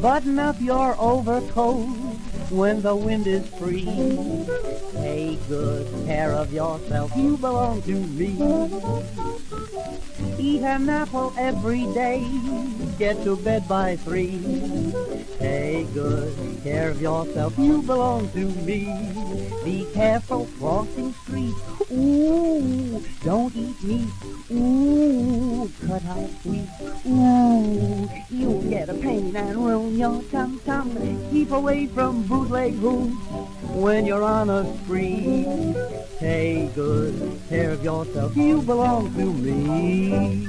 Button up your overcoat when the wind is free. Take good care of yourself, you belong to me. Eat an apple every day, get to bed by 3. Take good care of yourself, you belong to me. Be careful crossing streets, ooh, don't eat meat, ooh, cut out sweet, ooh, you'll get a pain and ruin your tum-tum. Keep away from bootleg hoops when you're on a spree. Take good care of yourself, you belong to me.